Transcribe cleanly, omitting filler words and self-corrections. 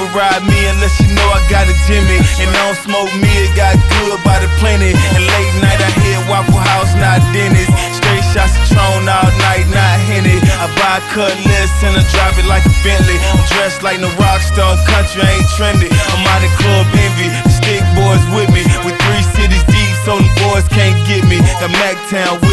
never ride me unless you know I got a Jimmy. And I don't smoke me, it got good by the plenty. And late night I hit Waffle House, not Dennis. Straight shots of Tron all night, not Henny. I buy a Cutlass and I drive it like a Bentley. I'm dressed like no rock star, country ain't trendy. I'm out in Club Envy, the stick boys with me. With 3 cities deep, so the boys can't get me. Got Mactown with